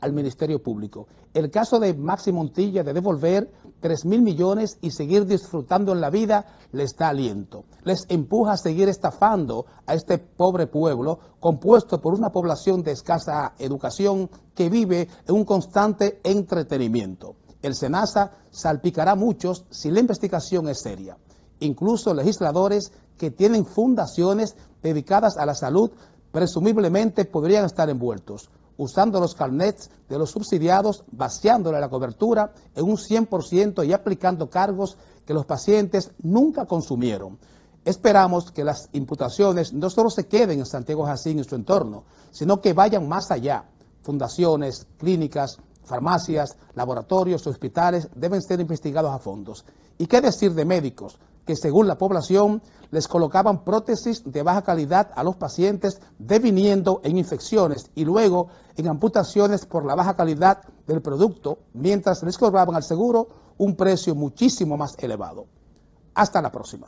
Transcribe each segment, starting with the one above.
al Ministerio Público. El caso de Maxi Montilla de devolver 3.000 millones y seguir disfrutando en la vida les da aliento. Les empuja a seguir estafando a este pobre pueblo compuesto por una población de escasa educación que vive en un constante entretenimiento. El SENASA salpicará a muchos si la investigación es seria. Incluso legisladores que tienen fundaciones dedicadas a la salud presumiblemente podrían estar envueltos, usando los carnets de los subsidiados, vaciándole la cobertura en un 100% y aplicando cargos que los pacientes nunca consumieron. Esperamos que las imputaciones no solo se queden en Santiago Jacín y su entorno, sino que vayan más allá. Fundaciones, clínicas, farmacias, laboratorios, hospitales deben ser investigados a fondos. ¿Y qué decir de médicos que, según la población, les colocaban prótesis de baja calidad a los pacientes, deviniendo en infecciones y luego en amputaciones por la baja calidad del producto, mientras les cobraban al seguro un precio muchísimo más elevado? Hasta la próxima.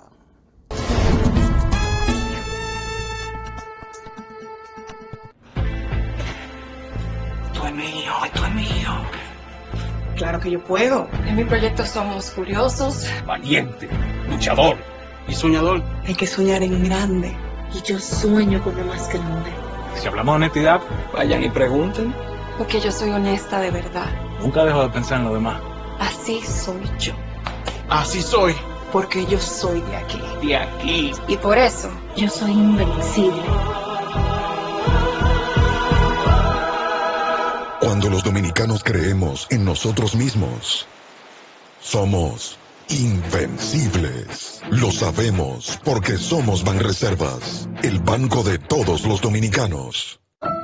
Esto es mío. Claro que yo puedo. En mi proyecto somos curiosos, valiente, luchador y soñador. Hay que soñar en grande. Y yo sueño con lo más grande. Si hablamos de honestidad, Vayan y pregunten. porque yo soy honesta de verdad. nunca dejo de pensar en lo demás. Así soy yo. Así soy. Porque yo soy de aquí. De aquí. Y por eso, Yo soy invencible. Cuando los dominicanos creemos en nosotros mismos, somos invencibles. Lo sabemos porque somos Banreservas, el banco de todos los dominicanos.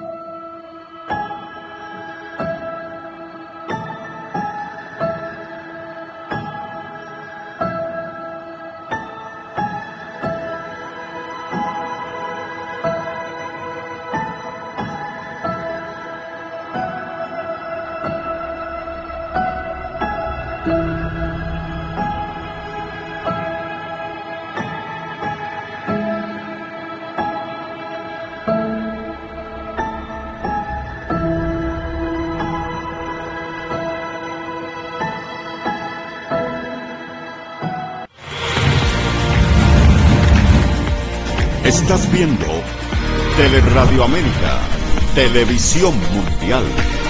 Estás viendo Teleradio América, Televisión Mundial.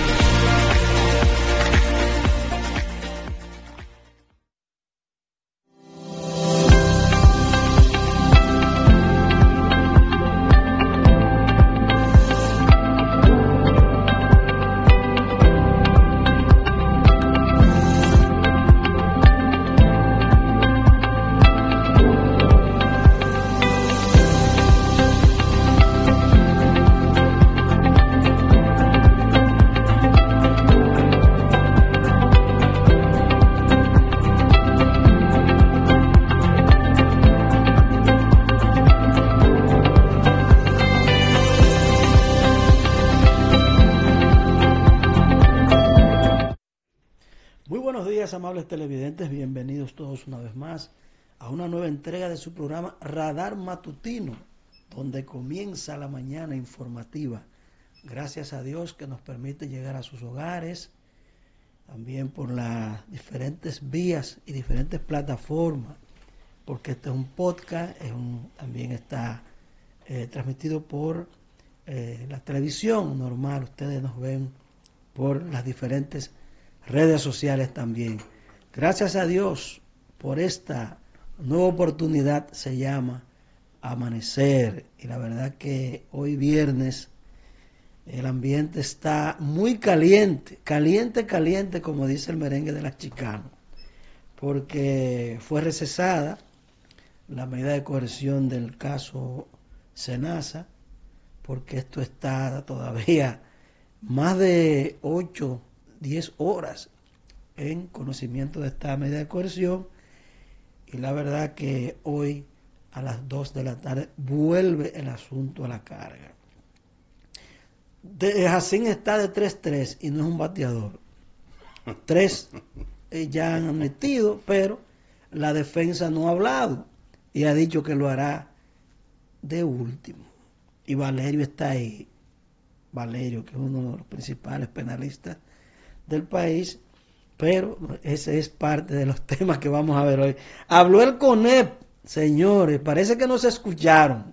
Amables televidentes, bienvenidos todos una vez más a una nueva entrega de su programa Radar Matutino, donde comienza la mañana informativa. Gracias a Dios que nos permite llegar a sus hogares, también por las diferentes vías y diferentes plataformas, porque este es un podcast, también está transmitido por la televisión normal. Ustedes nos ven por las diferentes redes sociales también. Gracias a Dios por esta nueva oportunidad, se llama Amanecer, y la verdad que hoy viernes el ambiente está muy caliente, caliente, como dice el merengue de las Chicanos, porque fue recesada la medida de coerción del caso SENASA, porque esto está todavía más de 10 horas en conocimiento de esta medida de coerción, y la verdad que hoy a las 2 de la tarde vuelve el asunto a la carga. Jacín está de 3-3 y no es un bateador. 3 ya han admitido, pero la defensa no ha hablado y ha dicho que lo hará de último. Y Valerio está ahí Valerio, que es uno de los principales penalistas del país, pero ese es parte de los temas que vamos a ver hoy. Habló el CONEP, señores, parece que no se escucharon,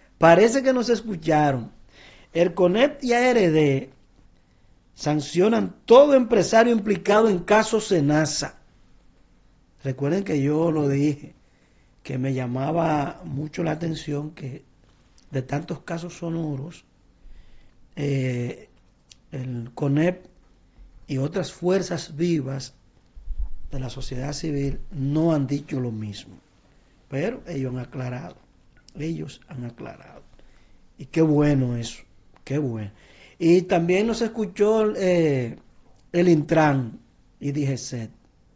El CONEP y ARD sancionan todo empresario implicado en casos Senasa. Recuerden que yo lo dije, que me llamaba mucho la atención que de tantos casos sonoros, el CONEP y otras fuerzas vivas de la sociedad civil no han dicho lo mismo, pero ellos han aclarado. Y qué bueno eso, qué bueno. Y también nos escuchó el Intran y DGCET.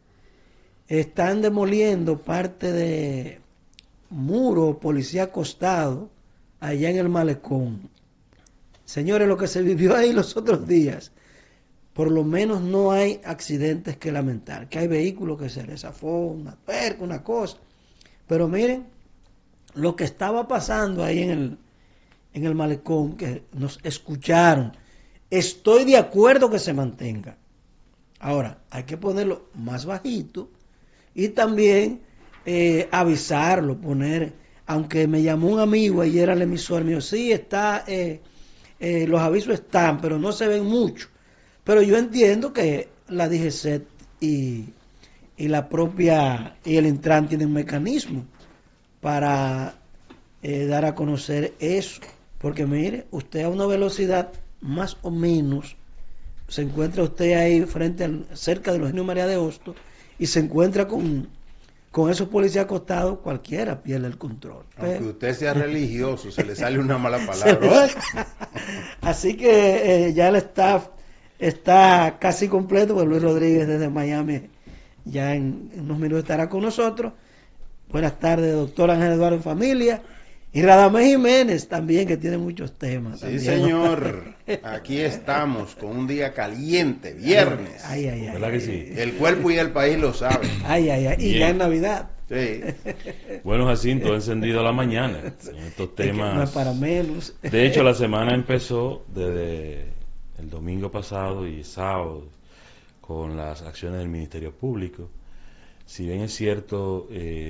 Están demoliendo parte de muro policía acostado allá en el malecón. Señores, lo que se vivió ahí los otros días, por lo menos no hay accidentes que lamentar, que hay vehículos que se les zafó una tuerca, una cosa, pero miren lo que estaba pasando ahí en el malecón, que nos escucharon. Estoy de acuerdo que se mantenga. Ahora, hay que ponerlo más bajito y también avisarlo, aunque me llamó un amigo ayer al emisor, me dijo, sí, está, los avisos están, pero no se ven mucho. Pero yo entiendo que la DGCET y la propia y el Intran tienen mecanismos para dar a conocer eso, porque mire, usted a una velocidad más o menos, se encuentra usted ahí cerca de los Genios María de Hostos y se encuentra con esos policías acostados, cualquiera pierde el control. Aunque usted sea religioso, se le sale una mala palabra. Así que ya el staff está casi completo, porque Luis Rodríguez desde Miami ya en unos minutos estará con nosotros. Buenas tardes, doctor Ángel Eduardo en familia. Y Radamés Jiménez también, que tiene muchos temas. Sí, también, señor. Aquí estamos con un día caliente, viernes. ¿Verdad que sí? El cuerpo y el país lo saben. Y ya es Navidad. Sí. Bueno, Jacinto, ha encendido a la mañana en estos temas. No es para menos. De hecho, la semana empezó desde el domingo pasado y sábado con las acciones del Ministerio Público. Si bien es cierto,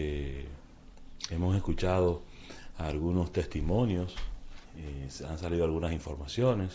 hemos escuchado algunos testimonios, han salido algunas informaciones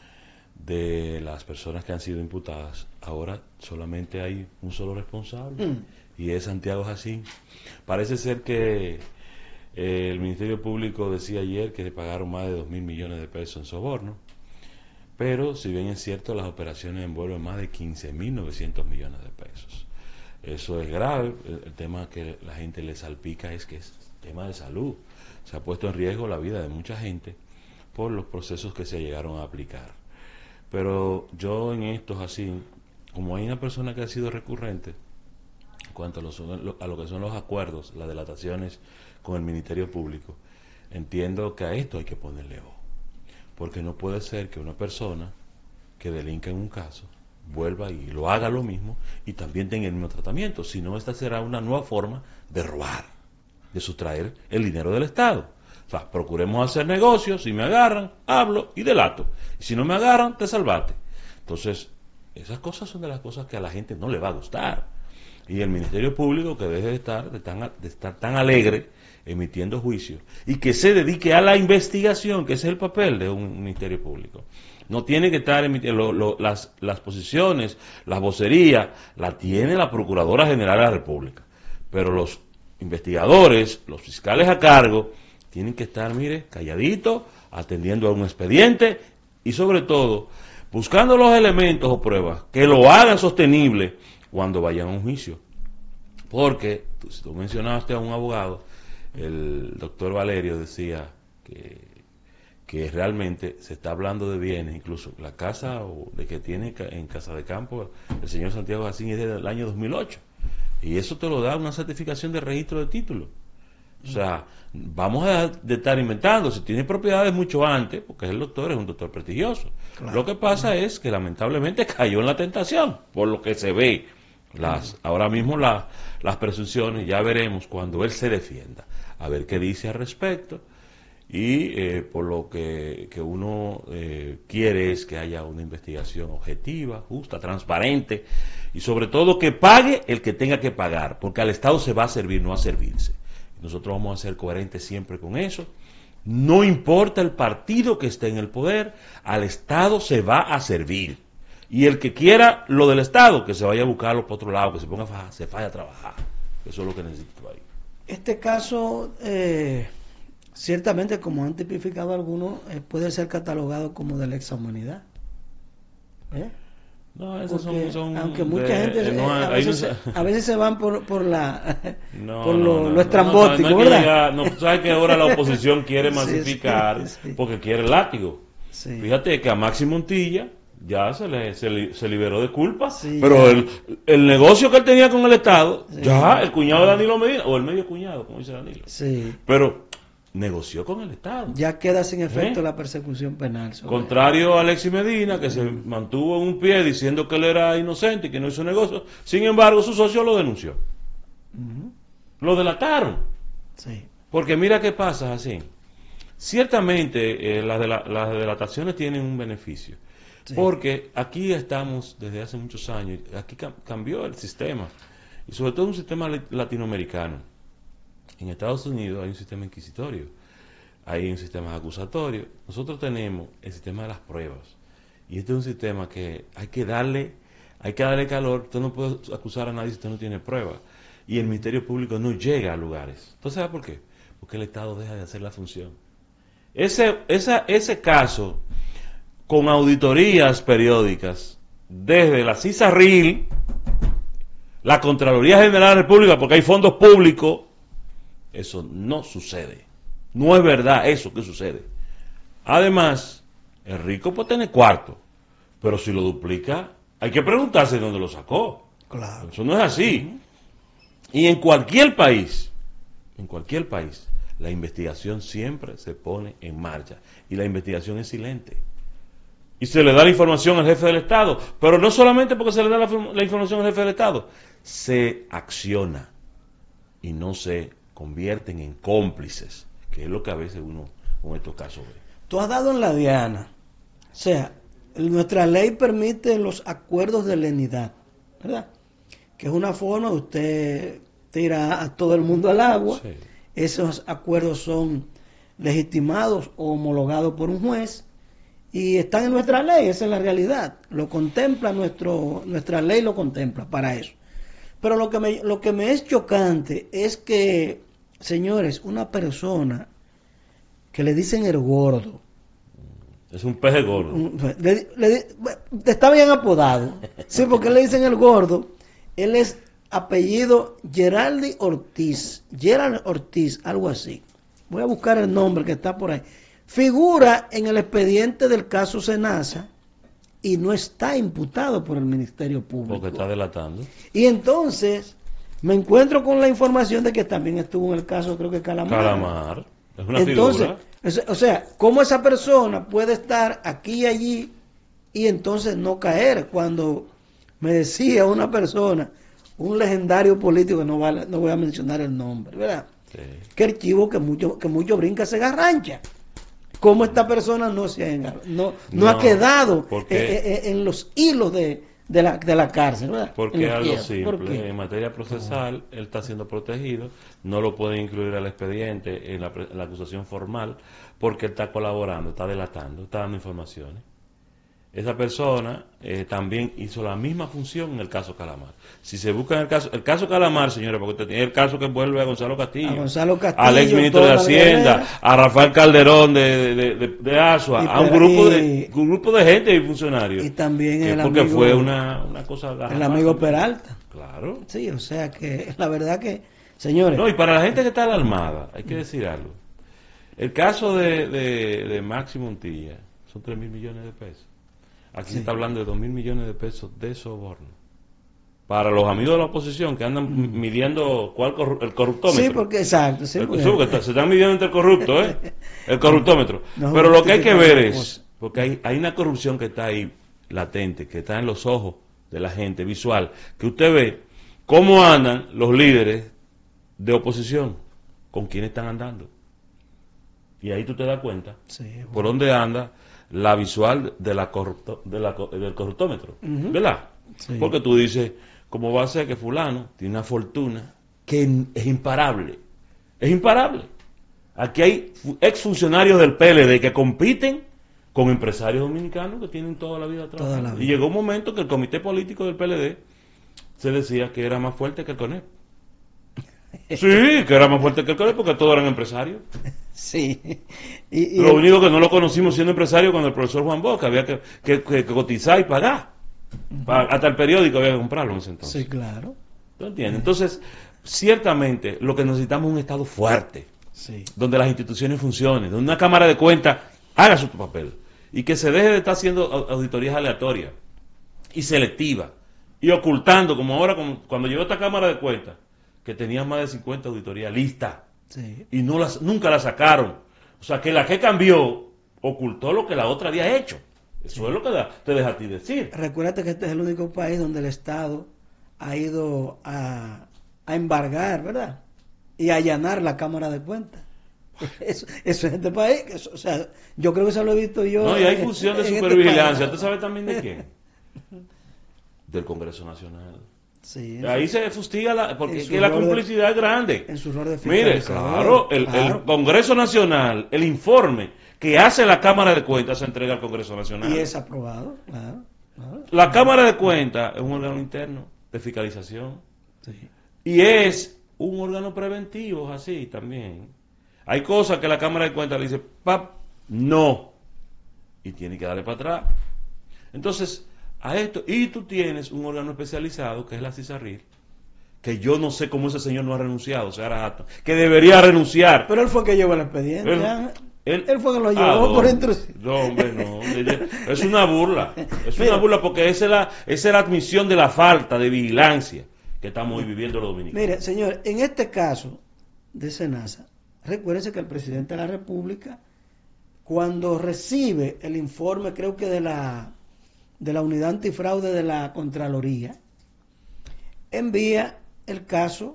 de las personas que han sido imputadas. Ahora solamente hay un solo responsable y es Santiago Jacín. Parece ser que el Ministerio Público decía ayer que le pagaron más de 2.000 millones de pesos en soborno, pero si bien es cierto, las operaciones envuelven más de 15.900 millones de pesos. Eso es grave. El tema que la gente le salpica es que es tema de salud. Se ha puesto en riesgo la vida de mucha gente por los procesos que se llegaron a aplicar. Pero yo en estos así, como hay una persona que ha sido recurrente en cuanto a lo que son los acuerdos, las delataciones con el Ministerio Público, entiendo que a esto hay que ponerle ojo. Porque no puede ser que una persona que delinca en un caso vuelva y lo haga lo mismo y también tenga el mismo tratamiento, sino esta será una nueva forma de robar, de sustraer el dinero del Estado. O sea, procuremos hacer negocios, si me agarran, hablo y delato, y si no me agarran, te salvaste. Entonces, esas cosas son de las cosas que a la gente no le va a gustar, y el Ministerio Público que deje de estar tan alegre emitiendo juicios, y que se dedique a la investigación, que ese es el papel de un Ministerio Público. No tiene que estar emitiendo las posiciones, las vocerías, la tiene la Procuradora General de la República, pero los investigadores, los fiscales a cargo, tienen que estar, mire, calladitos, atendiendo a un expediente y sobre todo buscando los elementos o pruebas que lo hagan sostenible cuando vayan a un juicio. Porque, si tú mencionaste a un abogado, el doctor Valerio decía que realmente se está hablando de bienes, incluso la casa de que tiene en Casa de Campo el señor Santiago Jacín es del año 2008. Y eso te lo da una certificación de registro de título. O sea, vamos a de estar inventando. Si tiene propiedades mucho antes, porque el doctor es un doctor prestigioso. Claro. Lo que pasa es que lamentablemente cayó en la tentación, por lo que se ve. Ahora mismo las presunciones, ya veremos cuando él se defienda, a ver qué dice al respecto. y por lo que uno quiere es que haya una investigación objetiva, justa, transparente y sobre todo que pague el que tenga que pagar, porque al Estado se va a servir, no a servirse. Nosotros vamos a ser coherentes siempre con eso. No importa el partido que esté en el poder, al Estado se va a servir. Y el que quiera lo del Estado, que se vaya a buscarlo por otro lado, que se ponga se vaya a trabajar. Eso es lo que necesito ahí. Este caso, ciertamente, como han tipificado algunos, puede ser catalogado como de lexa humanidad. No, esos son aunque mucha gente a veces se van por lo estrambótico, ¿verdad? No, sabes que ahora la oposición quiere masificar porque quiere el látigo. Sí. Fíjate que a Maxi Montilla ya se liberó de culpa, pero el negocio que él tenía con el Estado, ya el cuñado de Danilo Medina, o el medio cuñado, como dice Danilo, pero negoció con el Estado. Ya queda sin efecto la persecución penal. Contrario a Alexis Medina, que se mantuvo en un pie diciendo que él era inocente y que no hizo negocio, sin embargo su socio lo denunció. Lo delataron. Porque mira qué pasa así. Ciertamente las delataciones tienen un beneficio. Porque aquí estamos desde hace muchos años, aquí cambió el sistema, y sobre todo un sistema latinoamericano. En Estados Unidos hay un sistema inquisitorio, hay un sistema acusatorio. Nosotros tenemos el sistema de las pruebas, y este es un sistema que hay que darle calor. Usted no puede acusar a nadie si usted no tiene pruebas, y el Ministerio Público no llega a lugares. ¿Entonces sabe por qué? Porque el Estado deja de hacer la función. Ese caso, con auditorías periódicas, desde la CISARRIL, la Contraloría General de la República, porque hay fondos públicos, eso no sucede. No es verdad eso que sucede. Además, el rico puede tener cuarto, pero si lo duplica, hay que preguntarse de dónde lo sacó. Claro. Eso no es así. Y en cualquier país, la investigación siempre se pone en marcha, y la investigación es silente. Y se le da la información al jefe del Estado, pero no solamente porque se le da la información al jefe del Estado, se acciona y no se convierten en cómplices, que es lo que a veces uno con estos casos ve. Tú has dado en la diana, o sea, nuestra ley permite los acuerdos de lenidad, ¿verdad? Que es una forma de usted tirar a todo el mundo al agua. Esos acuerdos son legitimados o homologados por un juez y están en nuestra ley. Esa es la realidad, lo contempla nuestra ley, lo contempla para eso. Pero lo que me es chocante es que, señores, una persona que le dicen el gordo, es un peje gordo, está bien apodado, sí, porque le dicen el gordo. Él es apellido Gerald Ortiz, algo así. Voy a buscar el nombre que está por ahí. Figura en el expediente del caso Senasa y no está imputado por el Ministerio Público. Porque está delatando. Y entonces me encuentro con la información de que también estuvo en el caso, creo que Calamar. Es una figura. O sea, ¿cómo esa persona puede estar aquí y allí y entonces no caer? Cuando me decía una persona, un legendario político, no voy a mencionar el nombre, ¿verdad? Sí. Que el chivo que mucho brinca se garrancha. ¿Cómo esta persona no ha quedado en los hilos de la cárcel, ¿verdad? Porque es algo simple. En materia procesal, él está siendo protegido, no lo pueden incluir al expediente en la acusación formal, porque él está colaborando, está delatando, está dando informaciones. Esa persona también hizo la misma función en el caso Calamar. Si se busca el caso Calamar, señores, porque es el caso que envuelve a Gonzalo Castillo, al ex ministro de Hacienda, a Rafael Calderón de Asua, a un grupo de gente y funcionarios. Y también porque fue una cosa el amigo Peralta. Claro. Sí, o sea que la verdad que, señores. No, y para la gente que está alarmada, hay que decir algo. El caso de Maxi Montilla son 3.000 millones de pesos. Aquí se está hablando de 2.000 millones de pesos de soborno. Para los amigos de la oposición que andan midiendo el corruptómetro. Sí, porque exacto. Sí, porque se están midiendo entre el corrupto, el corruptómetro. Pero lo que hay que ver es, porque hay una corrupción que está ahí latente, que está en los ojos de la gente, visual, que usted ve cómo andan los líderes de oposición, con quiénes están andando. Y ahí tú te das cuenta Sí, bueno. por dónde anda la visual de del corruptómetro, ¿verdad? Sí. Porque tú dices, ¿cómo va a ser que fulano tiene una fortuna que es imparable? Es imparable. Aquí hay exfuncionarios del PLD que compiten con empresarios dominicanos que tienen toda la vida trabajando. Y llegó un momento que el comité político del PLD se decía que era más fuerte que el CONEP. Sí, que era más fuerte que el CONEP porque todos eran empresarios. Sí. Lo único que no lo conocimos siendo empresario con el profesor Juan Bosch, que había que cotizar y pagar. Hasta el periódico había que comprarlo en ese entonces. Sí, claro. ¿Tú entiendes? Entonces, ciertamente, lo que necesitamos es un Estado fuerte, sí, donde las instituciones funcionen, donde una Cámara de Cuentas haga su papel y que se deje de estar haciendo auditorías aleatorias y selectivas y ocultando, como ahora cuando llegó esta Cámara de Cuentas, que tenía más de 50 auditorías listas sí, y nunca la sacaron. O sea, que la que cambió ocultó lo que la otra había hecho. Eso es lo que te deja a ti decir. Recuérdate que este es el único país donde el Estado ha ido a embargar, ¿verdad? Y a allanar la Cámara de Cuentas. Eso es este país. O sea, yo creo que eso lo he visto yo. No, y hay función de en supervigilancia. este ¿Tú sabes también de quién? Del Congreso Nacional. Sí, ahí se fustiga porque que la complicidad es grande. En su rol de Mire, claro, el Congreso Nacional, el informe que hace la Cámara de Cuentas se entrega al Congreso Nacional. Y es aprobado, claro. La Cámara de Cuentas es un órgano interno de fiscalización. Sí. Y es un órgano preventivo, así también. Hay cosas que la Cámara de Cuentas le dice, pap, no. Y tiene que darle para atrás. Entonces, a esto, y tú tienes un órgano especializado que es la CISARRIL, que yo no sé cómo ese señor no ha renunciado, Seara Hatton, que debería renunciar. Pero él fue que llevó el expediente. Él fue que lo llevó por intrusión. No, hombre, no. Es una burla. Es una burla porque esa es la admisión de la falta de vigilancia que estamos viviendo los dominicanos. Mire, señor, en este caso de Senasa, recuérdese que el presidente de la República, cuando recibe el informe, creo que de la unidad antifraude de la Contraloría, envía el caso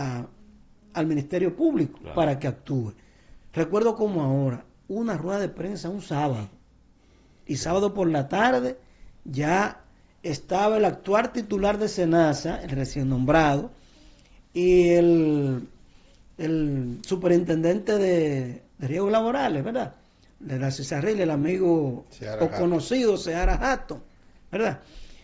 al Ministerio Público, claro, para que actúe. Recuerdo como ahora, una rueda de prensa un sábado, y sábado por la tarde ya estaba el actual titular de Senasa, el recién nombrado, y el superintendente de riesgos laborales, ¿verdad?, de la CISARRIL, el amigo o conocido Seara Hatton, ¿verdad?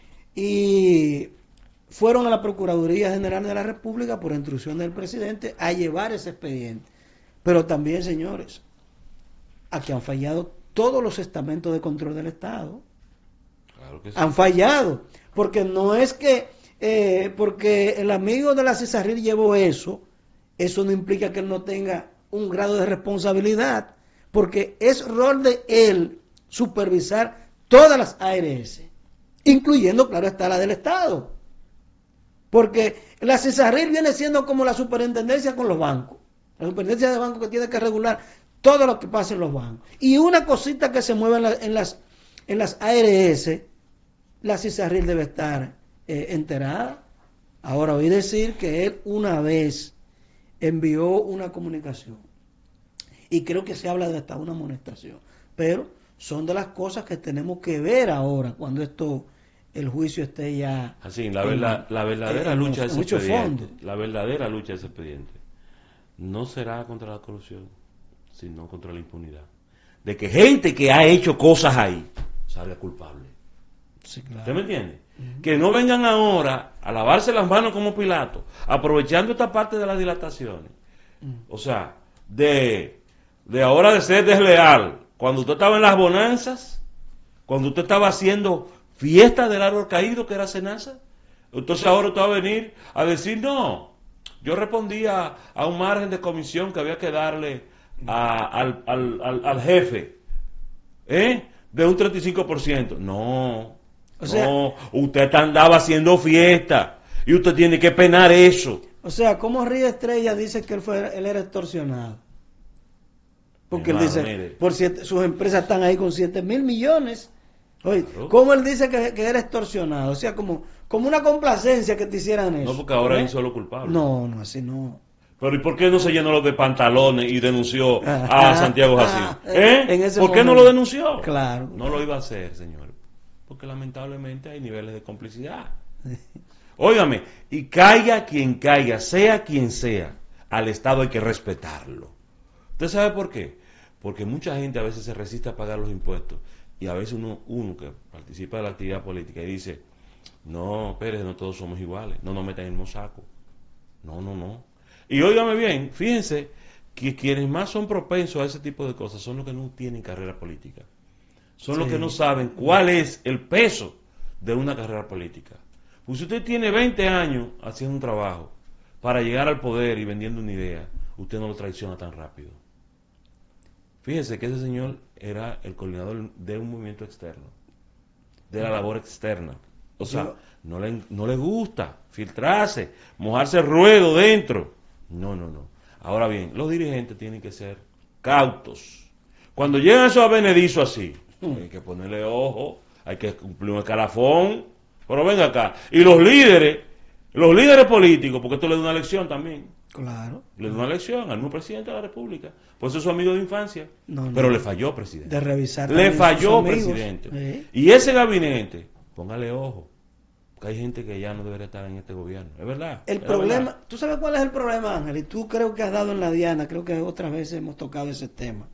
Y fueron a la Procuraduría General de la República por instrucción del presidente a llevar ese expediente. Pero también, señores, aquí han fallado todos los estamentos de control del Estado. Claro que sí. Han fallado, porque no es que porque el amigo de la CISARRIL llevó eso no implica que él no tenga un grado de responsabilidad, porque es rol de él supervisar todas las ARS, incluyendo, claro está, la del Estado, porque la CISARRIL viene siendo como la superintendencia con los bancos, la superintendencia de bancos que tiene que regular todo lo que pasa en los bancos, y una cosita que se mueve en las ARS, la CISARRIL debe estar enterada. Ahora oí decir que él una vez envió una comunicación, y creo que se habla de hasta una amonestación, pero son de las cosas que tenemos que ver ahora cuando el juicio esté ya así. La verdadera lucha de ese expediente, la verdadera lucha de ese expediente no será contra la corrupción, sino contra la impunidad, de que gente que ha hecho cosas ahí salga culpable. Sí, claro. ¿Usted me entiende? Que no vengan ahora a lavarse las manos como Pilato, aprovechando esta parte de las dilataciones. O sea, de ahora de ser desleal, cuando usted estaba en las bonanzas, cuando usted estaba haciendo fiesta del árbol caído, que era Senasa, entonces ahora usted va a venir a decir, no, yo respondía a un margen de comisión que había que darle al jefe, de un 35%. No, o sea, no, usted andaba haciendo fiesta y usted tiene que penar eso. O sea, ¿cómo Río Estrella dice que él era extorsionado? Porque él dice, sus empresas están ahí con 7,000 millones. Oye, claro. ¿Cómo él dice que era extorsionado? O sea, como una complacencia que te hicieran eso. No, porque ahora hay un solo culpable. No, así no. Pero ¿y por qué no se llenó los de pantalones y denunció a Santiago Jacín? ¿Por qué no lo denunció? Claro. No lo iba a hacer, señor. Porque lamentablemente hay niveles de complicidad. Óigame, y caiga quien caiga, sea quien sea, al Estado hay que respetarlo. ¿Usted sabe por qué? Porque mucha gente a veces se resiste a pagar los impuestos y a veces uno que participa de la actividad política y dice, no, Pérez, no todos somos iguales, no nos metan en el mismo saco. No. Y óigame bien, fíjense que quienes más son propensos a ese tipo de cosas son los que no tienen carrera política. Son los que no saben cuál es el peso de una carrera política. Pues si usted tiene 20 años haciendo un trabajo para llegar al poder y vendiendo una idea, usted no lo traiciona tan rápido. Fíjese que ese señor era el coordinador de un movimiento externo, de la labor externa. O sea, no le gusta filtrarse, mojarse el ruedo dentro. No. Ahora bien, los dirigentes tienen que ser cautos. Cuando llegan esos avenedizos así, hay que ponerle ojo, hay que cumplir un escalafón. Pero venga acá. Y los líderes políticos, porque esto le da una lección también. Claro. Le da una lección al nuevo presidente de la República. Pues es su amigo de infancia. Pero le falló, presidente. De revisar. Le falló, presidente. Y ese gabinete, póngale ojo. Porque hay gente que ya no debería estar en este gobierno. Es verdad. El problema, ¿tú sabes cuál es el problema, Ángel? Y tú creo que has dado en la diana, creo que otras veces hemos tocado ese tema.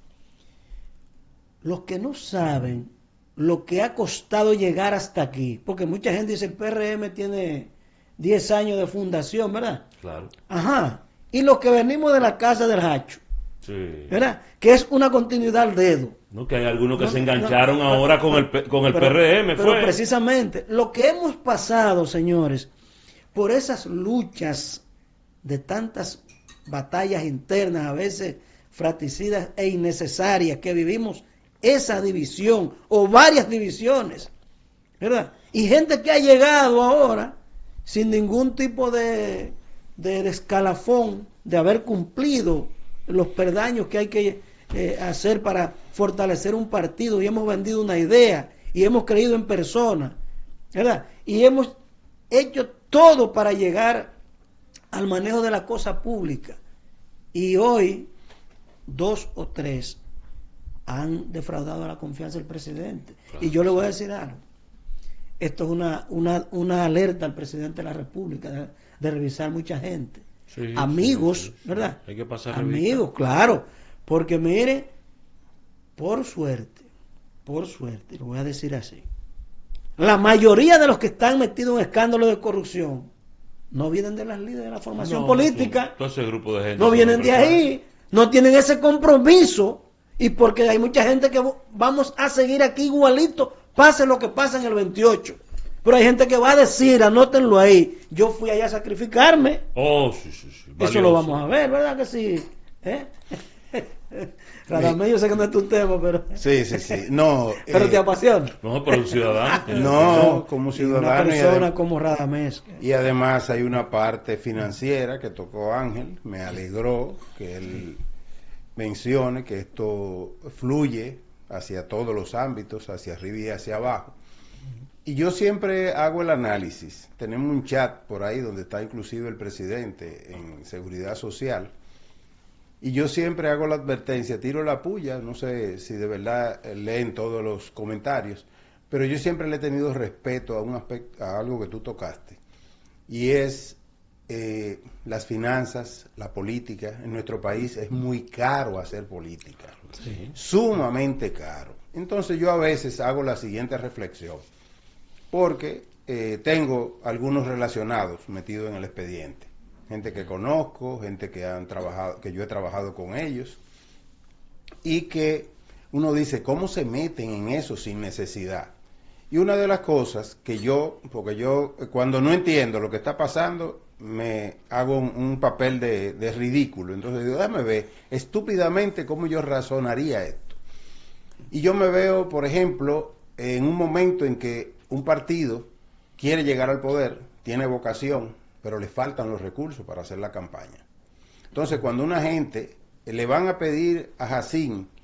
Los que no saben lo que ha costado llegar hasta aquí, porque mucha gente dice el PRM tiene 10 años de fundación, ¿verdad? Claro. Ajá. Y los que venimos de la casa del Hacho, sí, ¿verdad? Que es una continuidad al dedo. No, que hay algunos que se engancharon ahora con el PRM. Pero precisamente, lo que hemos pasado, señores, por esas luchas de tantas batallas internas, a veces fratricidas e innecesarias, que vivimos esa división o varias divisiones, ¿verdad? Y gente que ha llegado ahora sin ningún tipo de escalafón, de haber cumplido los perdaños que hay que hacer para fortalecer un partido, y hemos vendido una idea y hemos creído en personas, ¿verdad? Y hemos hecho todo para llegar al manejo de la cosa pública, y hoy 2 o 3 han defraudado la confianza del presidente. Claro, y yo le voy a decir algo, esto es una alerta al presidente de la República de revisar mucha gente, amigos, ¿verdad? Hay que pasar amigos, claro, porque mire, por suerte, lo voy a decir así, la mayoría de los que están metidos en escándalos de corrupción no vienen de las líderes de la formación política, todo ese grupo de gente no vienen de ahí, no tienen ese compromiso. Y porque hay mucha gente que vamos a seguir aquí igualito, pase lo que pase en el 28. Pero hay gente que va a decir, anótenlo ahí, yo fui allá a sacrificarme. Sí. Eso lo vamos a ver, ¿verdad que sí? Radamés, yo sé que no es tu tema, pero... Sí. No, pero te apasiona. No, pero un ciudadano. No, como ciudadano. Una persona como Radamés. Y además hay una parte financiera que tocó Ángel. Me alegró que él mencione que esto fluye hacia todos los ámbitos, hacia arriba y hacia abajo. Y yo siempre hago el análisis. Tenemos un chat por ahí donde está inclusive el presidente en Seguridad Social. Y yo siempre hago la advertencia, tiro la puya, no sé si de verdad leen todos los comentarios, pero yo siempre le he tenido respeto a un aspecto, a algo que tú tocaste. Y es las finanzas, la política. En nuestro país es muy caro hacer política, sumamente caro. Entonces yo a veces hago la siguiente reflexión, porque tengo algunos relacionados metidos en el expediente, gente que conozco, gente que han trabajado, que yo he trabajado con ellos, y que uno dice, ¿cómo se meten en eso sin necesidad? Y una de las cosas que porque yo cuando no entiendo lo que está pasando, me hago un papel de ridículo. Entonces digo, déjame ver estúpidamente cómo yo razonaría esto. Y yo me veo, por ejemplo, en un momento en que un partido quiere llegar al poder, tiene vocación, pero le faltan los recursos para hacer la campaña. Entonces, cuando una gente le van a pedir a Jacín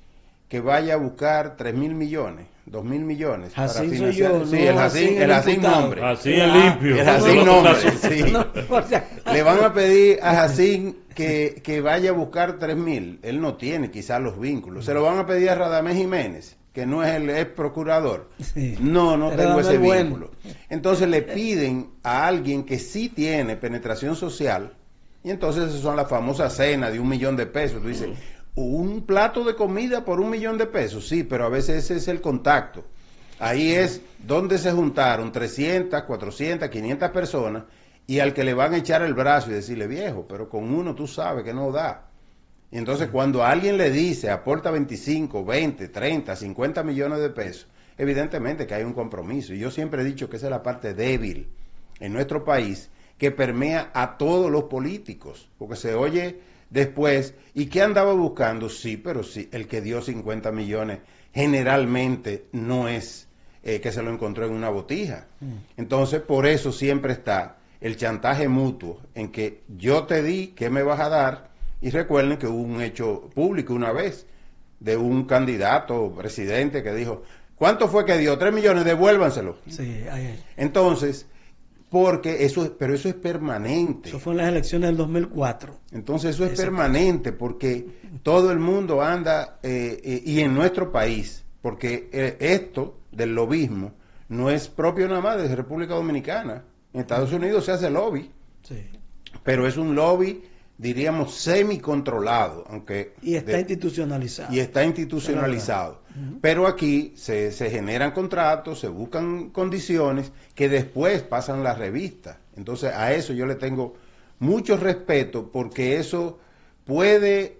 que vaya a buscar 3.000 millones, 2.000 millones para Jacín soy financiar. yo, Sí, no el Jacín Jacín nombre. Así es limpio. El Jacín nombre, sí. No, por si acaso. Le van a pedir a Jacín que vaya a buscar 3.000. Él no tiene quizás los vínculos. Se lo van a pedir a Radamés Jiménez, que no es el ex procurador. Sí. No tengo ese bueno. vínculo. Entonces le piden a alguien que sí tiene penetración social, y entonces esas son las famosas cenas de 1 millón de pesos. Tú dices, un plato de comida por 1 millón de pesos, sí, pero a veces ese es el contacto. Ahí es donde se juntaron 300, 400, 500 personas, y al que le van a echar el brazo y decirle, viejo, pero con uno tú sabes que no da. Y entonces cuando alguien le dice, aporta 25, 20, 30, 50 millones de pesos, evidentemente que hay un compromiso. Y yo siempre he dicho que esa es la parte débil en nuestro país, que permea a todos los políticos, porque se oye después, ¿y qué andaba buscando? Sí, pero sí, el que dio 50 millones generalmente no es que se lo encontró en una botija. Entonces, por eso siempre está el chantaje mutuo, en que yo te di, ¿qué me vas a dar? Y recuerden que hubo un hecho público una vez, de un candidato presidente que dijo, ¿cuánto fue que dio? 3 millones, devuélvanselo. Sí, ahí. Entonces, porque pero eso es permanente. Eso fue en las elecciones del 2004. Entonces eso es permanente, porque todo el mundo anda, y en nuestro país, porque esto del lobismo no es propio nada más de República Dominicana. En Estados Unidos se hace lobby, Sí. pero es un lobby, diríamos, semi-controlado, aunque... Y está institucionalizado. Y está institucionalizado. Pero aquí se generan contratos, se buscan condiciones que después pasan la revista. Entonces a eso yo le tengo mucho respeto, porque eso puede,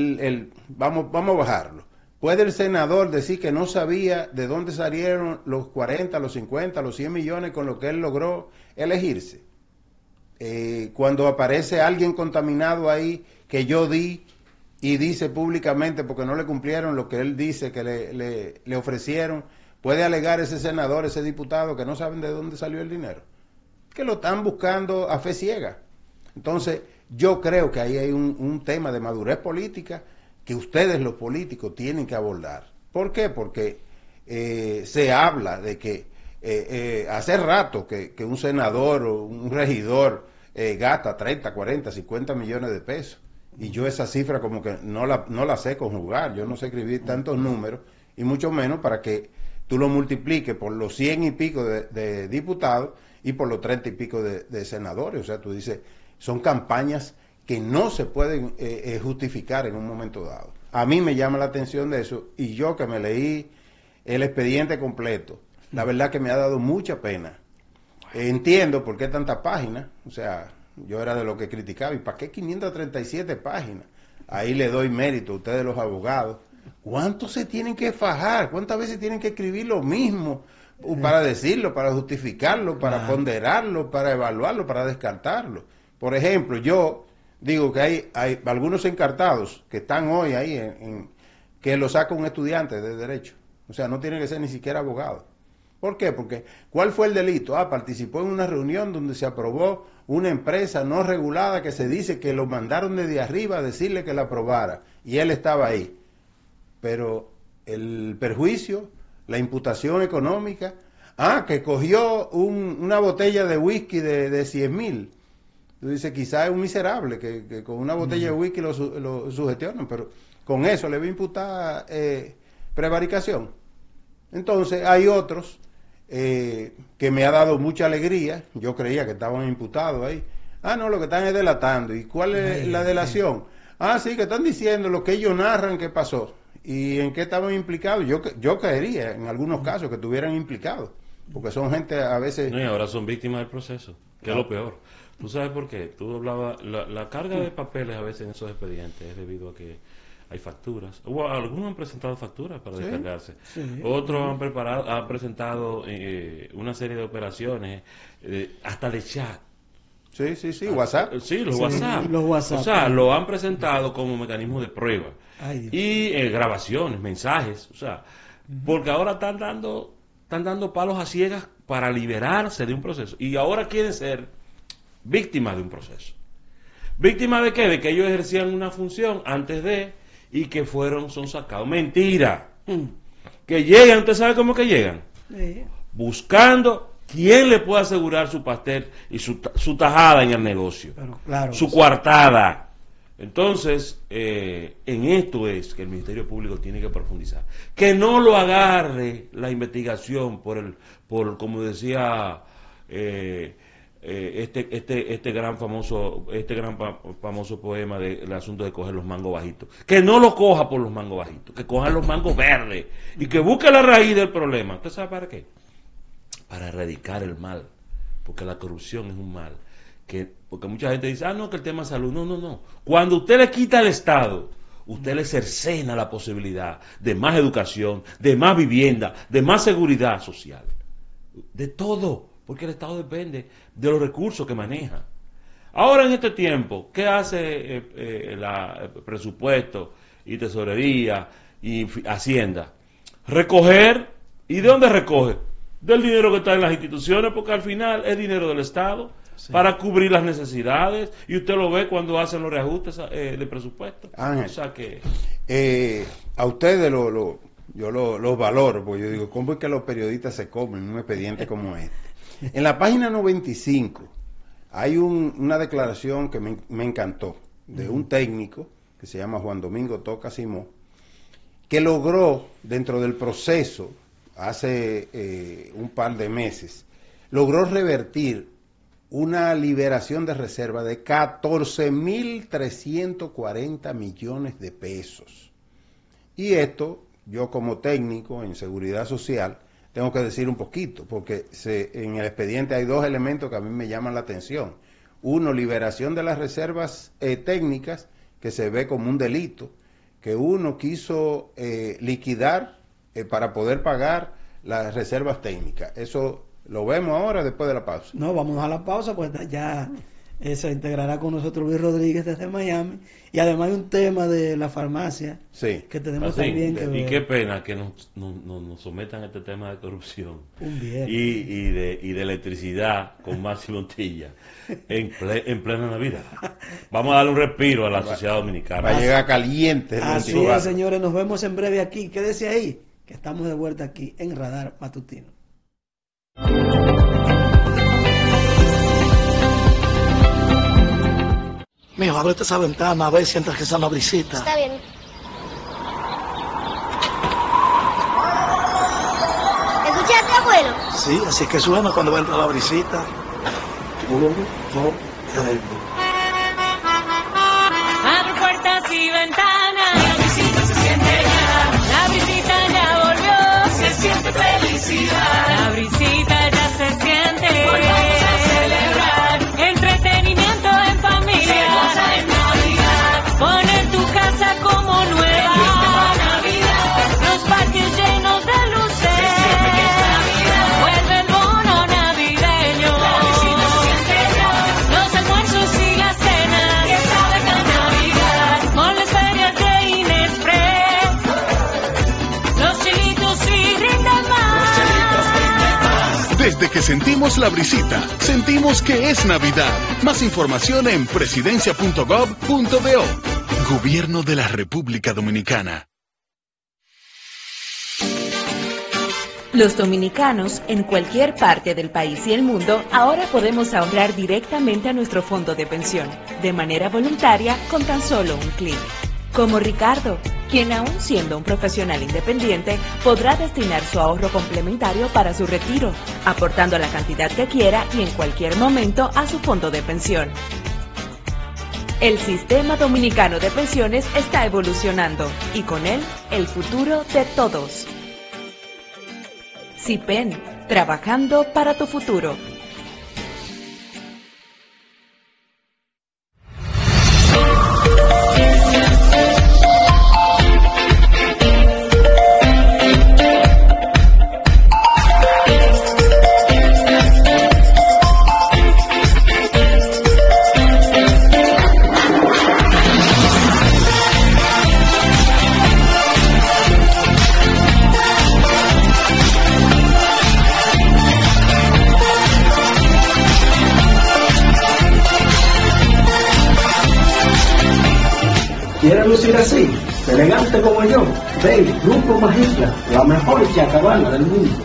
vamos a bajarlo, puede el senador decir que no sabía de dónde salieron los 40, los 50, los 100 millones con lo que él logró elegirse. Cuando aparece alguien contaminado ahí que yo di y dice públicamente porque no le cumplieron lo que él dice que le ofrecieron, puede alegar ese senador, ese diputado que no saben de dónde salió el dinero, que lo están buscando a fe ciega. Entonces yo creo que ahí hay un tema de madurez política que ustedes los políticos tienen que abordar. ¿Por qué? Porque se habla de que hace rato que un senador o un regidor gasta 30, 40, 50 millones de pesos. Y yo esa cifra como que no la sé conjugar. Yo no sé escribir tantos números, y mucho menos para que tú lo multipliques por los 100 y pico de diputados y por los 30 y pico de senadores. O sea, tú dices, son campañas que no se pueden justificar en un momento dado. A mí me llama la atención de eso, y yo que me leí el expediente completo, la verdad que me ha dado mucha pena. Entiendo por qué tantas páginas, o sea, yo era de lo que criticaba, ¿y para qué 537 páginas? Ahí le doy mérito a ustedes los abogados. ¿Cuánto se tienen que fajar? ¿Cuántas veces tienen que escribir lo mismo para decirlo, para justificarlo, para ponderarlo, para evaluarlo, para descartarlo? Por ejemplo, yo digo que hay algunos encartados que están hoy ahí que lo saca un estudiante de derecho. O sea, no tiene que ser ni siquiera abogado. ¿Por qué? Porque ¿cuál fue el delito? Participó en una reunión donde se aprobó una empresa no regulada que se dice que lo mandaron desde arriba a decirle que la aprobara, y él estaba ahí. Pero el perjuicio, la imputación económica, que cogió una botella de whisky de 100,000. Tú dices, quizás es un miserable que con una botella de whisky lo sugestionan, pero con eso le va a imputar prevaricación. Entonces hay otros que me ha dado mucha alegría. Yo creía que estaban imputados ahí. No, lo que están es delatando. ¿Y cuál es la delación? Sí, que están diciendo lo que ellos narran que pasó. ¿Y en qué estaban implicados? Yo creería en algunos casos que estuvieran implicados, porque son gente a veces... No, y ahora son víctimas del proceso, que es lo peor. ¿Tú sabes por qué? Tú hablabas, la carga de papeles a veces en esos expedientes es debido a que hay facturas. Algunos han presentado facturas para descargarse. Sí. Otros han presentado una serie de operaciones, hasta de chat. Sí, WhatsApp. Sí, los WhatsApp. O sea, lo han presentado como mecanismo de prueba. Y grabaciones, mensajes. O sea, porque ahora están dando palos a ciegas para liberarse de un proceso. Y ahora quieren ser víctimas de un proceso. ¿Víctimas de qué? De que ellos ejercían una función antes de... y que son sacados. Mentira. Que llegan, ¿usted sabe cómo que llegan? Sí. Buscando quién le puede asegurar su pastel y su tajada en el negocio. Pero, claro, su coartada. Entonces, en esto es que el Ministerio Público tiene que profundizar. Que no lo agarre la investigación por como decía este gran famoso poema del asunto de coger los mangos bajitos. Que no lo coja por los mangos bajitos, que coja los mangos verdes y que busque la raíz del problema. ¿Usted sabe para qué? Para erradicar el mal, porque la corrupción es un mal. Porque mucha gente dice, no, que el tema de salud, no. Cuando usted le quita al Estado, usted le cercena la posibilidad de más educación, de más vivienda, de más seguridad social, de todo, porque el Estado depende de los recursos que maneja. Ahora en este tiempo, ¿qué hace el presupuesto y tesorería y Hacienda? Recoger. ¿Y de dónde recoge? Del dinero que está en las instituciones, porque al final es dinero del Estado. Sí. Para cubrir las necesidades, y usted lo ve cuando hacen los reajustes de presupuesto. Ángel, o sea que a ustedes yo los valoro, porque yo digo, ¿cómo es que los periodistas se comen un expediente como este? En la página 95 hay una declaración que me encantó, de un técnico que se llama Juan Domingo Toca Simó, que logró, dentro del proceso, hace un par de meses, logró revertir una liberación de reserva de 14.340 millones de pesos. Y esto, yo como técnico en seguridad social, tengo que decir un poquito, porque en el expediente hay dos elementos que a mí me llaman la atención. Uno, liberación de las reservas técnicas, que se ve como un delito, que uno quiso liquidar para poder pagar las reservas técnicas. Eso lo vemos ahora, después de la pausa. No, vamos a la pausa, pues ya se integrará con nosotros Luis Rodríguez desde Miami. Y además hay un tema de la farmacia, sí, que tenemos también que ver. Y qué pena que nos sometan a este tema de corrupción y de electricidad con Maxi Montilla en plena Navidad. Vamos a darle un respiro a la sociedad dominicana. Va a llegar caliente. Así es, señores, nos vemos en breve aquí. Quédese ahí, que estamos de vuelta aquí en Radar Matutino. Mijo, ábrete esa ventana a ver si entras que sea una brisita. Está bien. ¿Escuchaste, abuelo? Sí, así que suena cuando va a entrar la brisita. Abre puertas y ventanas, la brisita se siente ya. La brisita ya volvió, se siente felicidad. La brisita ya se siente. Volvamos a celebrar. Entretenimiento en familia. Se goza en Navidad. Poner tu casa como nueva. Navidad. Los parques llenos de luces. Se siente que es Navidad. Vuelve el bono navideño. La brisita se siente ya. Los almuerzos y las cenas. Que saben a Navidad. Moles, ferias de Inexpress. Los chilitos y brindan más. Desde que sentimos la brisita, sentimos que es Navidad. Más información en presidencia.gov.do. Gobierno de la República Dominicana. Los dominicanos en cualquier parte del país y el mundo ahora podemos ahorrar directamente a nuestro fondo de pensión, de manera voluntaria, con tan solo un clic. Como Ricardo, quien aún siendo un profesional independiente, podrá destinar su ahorro complementario para su retiro, aportando la cantidad que quiera y en cualquier momento a su fondo de pensión. El sistema dominicano de pensiones está evolucionando y con él el futuro de todos. CIPEN, trabajando para tu futuro. ¿Quiere lucir así? Elegante como yo, Baby, Grupo Magistra, la mejor chacabana del mundo.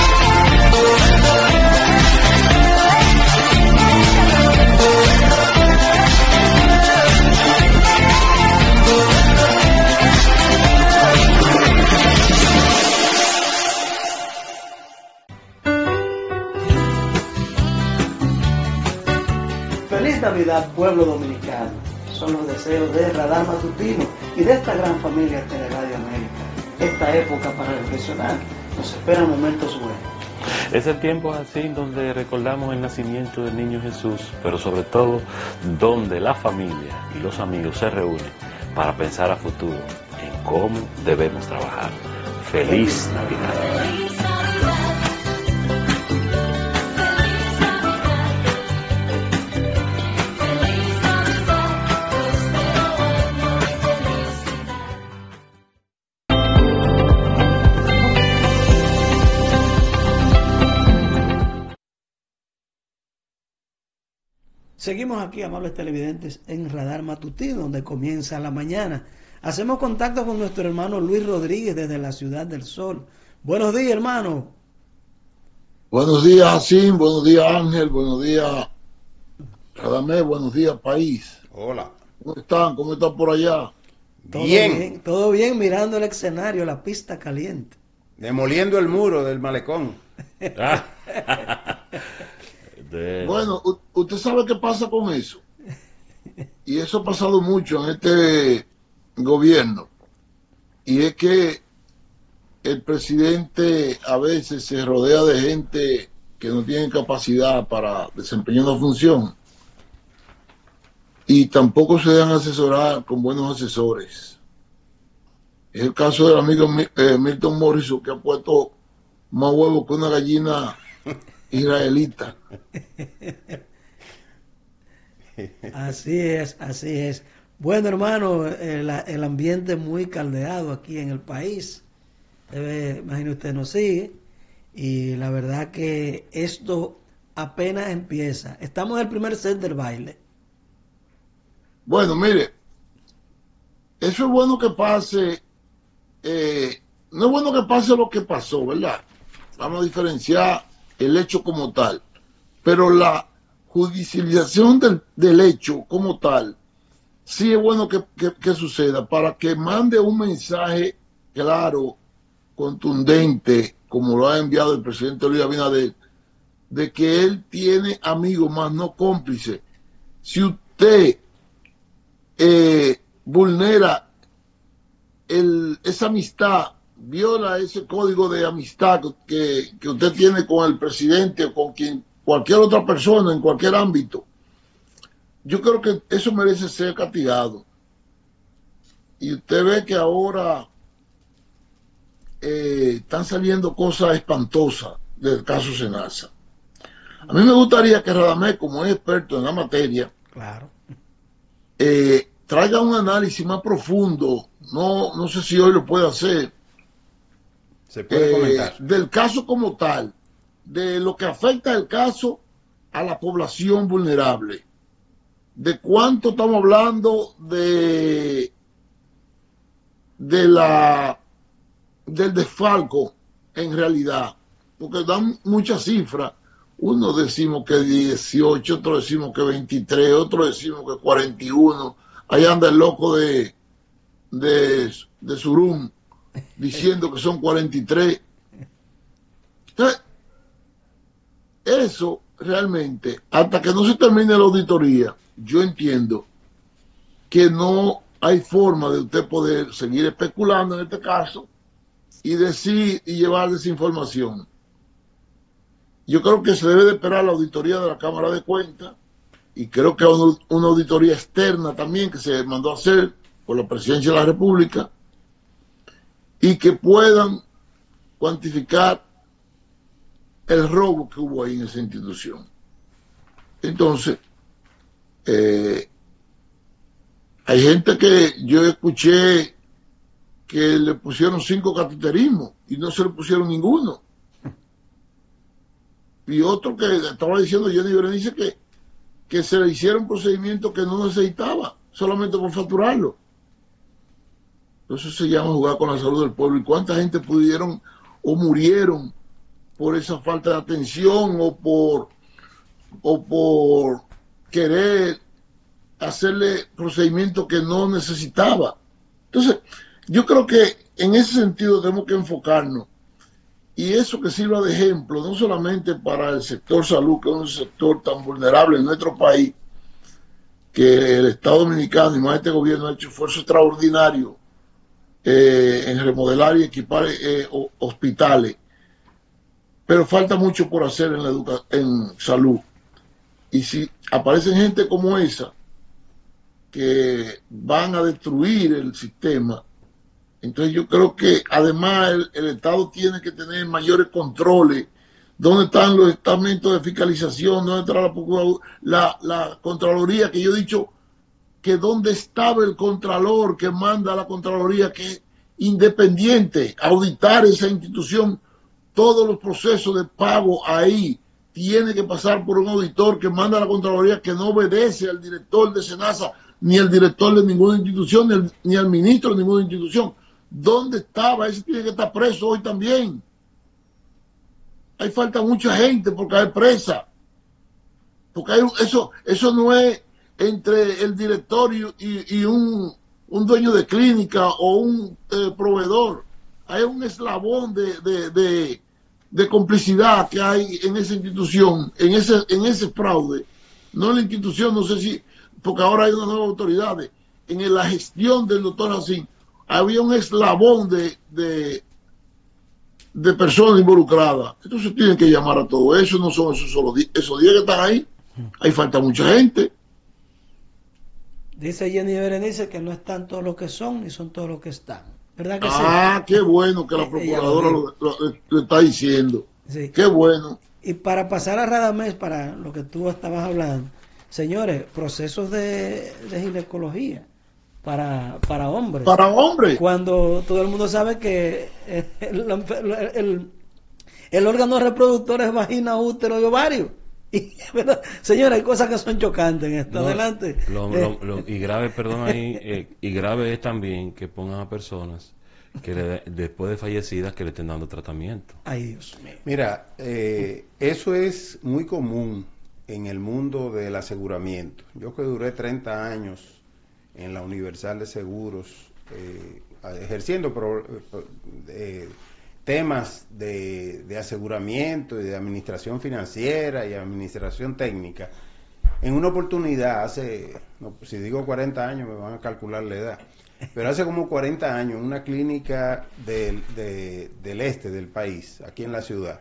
Feliz Navidad, pueblo dominicano. Son los deseos de Radar Matutino y de esta gran familia Teleradio América. Esta época para reflexionar, nos esperan momentos buenos. Es el tiempo así donde recordamos el nacimiento del niño Jesús, pero sobre todo donde la familia y los amigos se reúnen para pensar a futuro en cómo debemos trabajar. ¡Feliz Navidad! Seguimos aquí, amables televidentes, en Radar Matutino, donde comienza la mañana. Hacemos contacto con nuestro hermano Luis Rodríguez desde la Ciudad del Sol. Buenos días, hermano. Buenos días, Jacín. Buenos días, Ángel. Buenos días, Radamés. Buenos días, país. Hola. ¿Cómo están? ¿Cómo están por allá? Todo bien, mirando el escenario, la pista caliente. Demoliendo el muro del malecón. Bueno, usted sabe qué pasa con eso. Y eso ha pasado mucho en este gobierno. Y es que el presidente a veces se rodea de gente que no tiene capacidad para desempeñar una función. Y tampoco se dejan asesorar con buenos asesores. Es el caso del amigo Milton Morrison, que ha puesto más huevos que una gallina israelita. Así es, así es. Bueno, hermano, el ambiente es muy caldeado aquí en el país. Imagino usted nos sigue. Y la verdad que esto apenas empieza. Estamos en el primer set del baile. Bueno, mire, eso es bueno que pase. No es bueno que pase lo que pasó, ¿verdad? Vamos a diferenciar el hecho como tal, pero la judicialización del hecho como tal sí es bueno que suceda para que mande un mensaje claro, contundente, como lo ha enviado el presidente Luis Abinader, de que él tiene amigos más no cómplices. Si usted vulnera esa amistad, viola ese código de amistad que usted tiene con el presidente o con cualquier otra persona en cualquier ámbito, yo creo que eso merece ser castigado. Y usted ve que ahora están saliendo cosas espantosas del caso Senasa. A mí me gustaría que Radamés, como es experto en la materia, claro, traiga un análisis más profundo. No sé si hoy lo puede hacer. Se puede comentar. Del caso como tal, de lo que afecta el caso a la población vulnerable, de cuánto estamos hablando del desfalco en realidad, porque dan muchas cifras. Unos decimos que 18, otros decimos que 23, otros decimos que 41. Ahí anda el loco de Surum diciendo que son 43. Entonces, eso realmente, hasta que no se termine la auditoría, yo entiendo que no hay forma de usted poder seguir especulando en este caso y decir y llevar desinformación. Yo creo que se debe de esperar la auditoría de la Cámara de Cuentas, y creo que una auditoría externa también que se mandó a hacer por la Presidencia de la República, y que puedan cuantificar el robo que hubo ahí en esa institución. Entonces, hay gente que yo escuché que le pusieron 5 cateterismos y no se le pusieron ninguno. Y otro que estaba diciendo Jenny Berenice que se le hicieron procedimientos que no necesitaba, solamente por facturarlo. Eso se llama jugar con la salud del pueblo. ¿Y cuánta gente pudieron o murieron por esa falta de atención o por querer hacerle procedimientos que no necesitaba? Entonces, yo creo que en ese sentido tenemos que enfocarnos, y eso que sirva de ejemplo, no solamente para el sector salud, que es un sector tan vulnerable en nuestro país, que el Estado Dominicano y más este gobierno ha hecho esfuerzo extraordinario en remodelar y equipar hospitales, pero falta mucho por hacer en salud. Y si aparecen gente como esa, que van a destruir el sistema, entonces yo creo que además el Estado tiene que tener mayores controles. ¿Dónde están los estamentos de fiscalización? ¿Dónde está la Contraloría? Que yo he dicho que dónde estaba el Contralor que manda a la Contraloría, que es independiente, auditar esa institución, todos los procesos de pago ahí tiene que pasar por un auditor que manda a la Contraloría, que no obedece al director de SENASA, ni al director de ninguna institución, ni al ministro de ninguna institución. ¿Dónde estaba? Ese tiene que estar preso hoy también. Hay falta mucha gente por caer presa. Porque eso no es entre el directorio y un dueño de clínica o un proveedor. Hay un eslabón de complicidad que hay en esa institución, en ese fraude. No en la institución, no sé si, porque ahora hay unas nuevas autoridades. En la gestión del doctor Jacín había un eslabón de personas involucradas. Entonces tienen que llamar a todo eso. No son esos 10 que están ahí. Ahí falta mucha gente. Dice Jenny Berenice que no están todos los que son, ni son todos los que están. ¿Verdad que sí? Qué bueno que la procuradora lo está diciendo. Sí. Qué bueno. Y para pasar a Radamés, para lo que tú estabas hablando, señores, procesos de ginecología para hombres. Para hombres. Cuando todo el mundo sabe que el órgano reproductor es vagina, útero y ovario. Señora, hay cosas que son chocantes en esto. Adelante. Y grave, perdón ahí, y grave es también que pongan a personas que después de fallecidas que le estén dando tratamiento. Ay, Dios mío. Mira, eso es muy común en el mundo del aseguramiento. Yo que duré 30 años en la Universal de Seguros, ejerciendo temas de aseguramiento y de administración financiera y administración técnica. En una oportunidad, si digo 40 años me van a calcular la edad, pero hace como 40 años, en una clínica del este del país, aquí en la ciudad,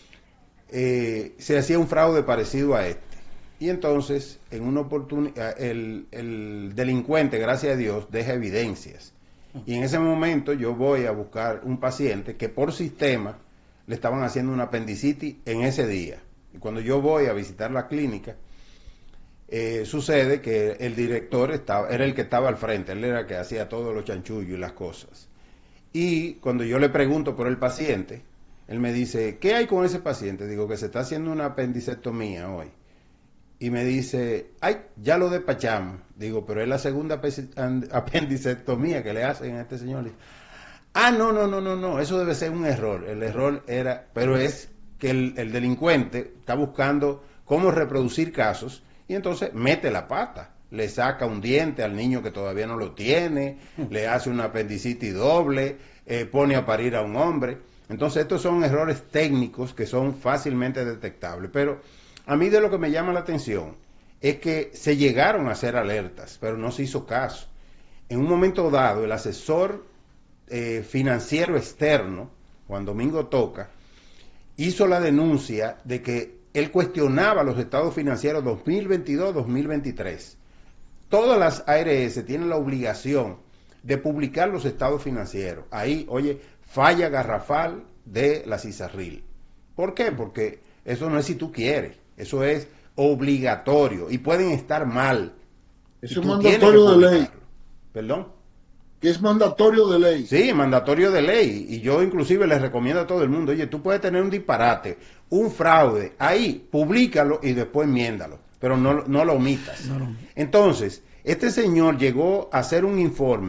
se hacía un fraude parecido a este. Y entonces, en una oportunidad, el delincuente, gracias a Dios, deja evidencias. Y en ese momento yo voy a buscar un paciente que por sistema le estaban haciendo una apendicitis en ese día. Y cuando yo voy a visitar la clínica, sucede que el director era el que estaba al frente, él era el que hacía todos los chanchullos y las cosas. Y cuando yo le pregunto por el paciente, él me dice, ¿qué hay con ese paciente? Digo, que se está haciendo una apendicectomía hoy. Y me dice, ay, ya lo despachamos. Digo, pero es la segunda apendicectomía que le hacen a este señor. No, eso debe ser un error. El error era, pero es que el delincuente está buscando cómo reproducir casos y entonces mete la pata. Le saca un diente al niño que todavía no lo tiene, le hace una apendicitis doble, pone a parir a un hombre. Entonces estos son errores técnicos que son fácilmente detectables, pero a mí de lo que me llama la atención es que se llegaron a hacer alertas, pero no se hizo caso. En un momento dado, el asesor financiero externo, Juan Domingo Toca, hizo la denuncia de que él cuestionaba los estados financieros 2022-2023. Todas las ARS tienen la obligación de publicar los estados financieros. Ahí, oye, falla garrafal de la CISARRIL. ¿Por qué? Porque eso no es si tú quieres. Eso es obligatorio y pueden estar mal. Eso es mandatorio de ley. ¿Perdón? Que es mandatorio de ley. Sí, mandatorio de ley. Y yo inclusive les recomiendo a todo el mundo, oye, tú puedes tener un disparate, un fraude, ahí, públicalo y después enmiéndalo, pero no lo omitas. Entonces, este señor llegó a hacer un informe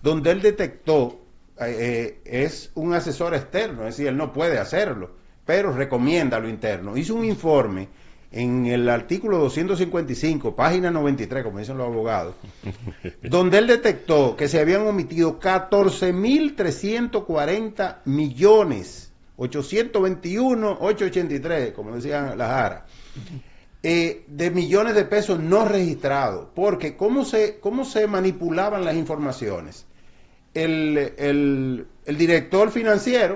donde él detectó, es un asesor externo, es decir, él no puede hacerlo, pero recomienda lo interno. Hizo un informe en el artículo 255, página 93, como dicen los abogados, donde él detectó que se habían omitido 14.340 millones, 821.883, como decían las Jara, de millones de pesos no registrados. Porque ¿cómo se manipulaban las informaciones? El director financiero